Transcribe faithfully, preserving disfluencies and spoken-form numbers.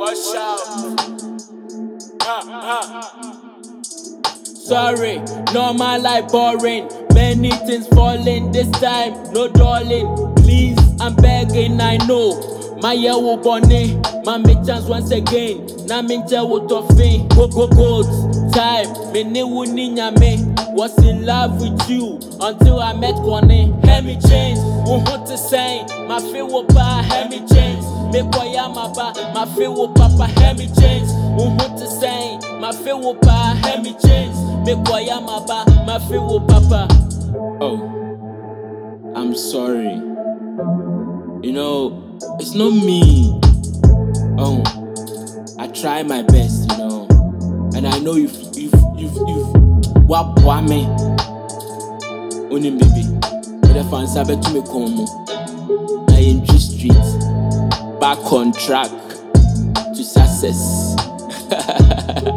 Watch out. Ah, ah. Sorry, normal life boring. Many things falling this time, no darling. Please, I'm begging, I know. My yellow bonnet, my me chance once again. Na minja wo toffee, go go gold. Time, me ne wo ninya me. Was in love with you until I met Kwane. Hear me change, won't want to say. My feel wo pa, hear me change. Me koya my ba, my feel wo papa, hear me change. Won't want to say. My feel wo pa, hear me change. Me koya my ba, my feel wo papa. Oh, I'm sorry. You know, it's not me. Oh, I try my best, you know, and I know you've, you've, you've, you've, what, what me? Onim baby, but the fans have to me come. I in G Street, back on track to success.